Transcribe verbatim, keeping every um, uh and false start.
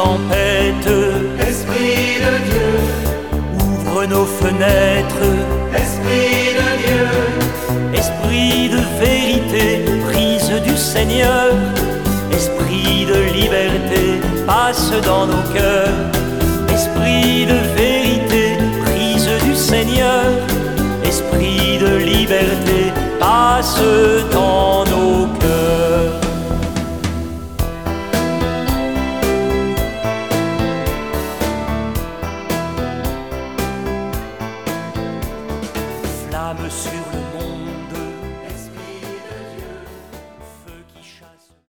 tempête. Esprit de Dieu, Ouvre nos fenêtres. Esprit de Dieu, Esprit de vérité, prise du Seigneur. Esprit de liberté, passe dans nos cœurs. Esprit de vérité, prise du Seigneur. Esprit de liberté, passe dans nos cœurs.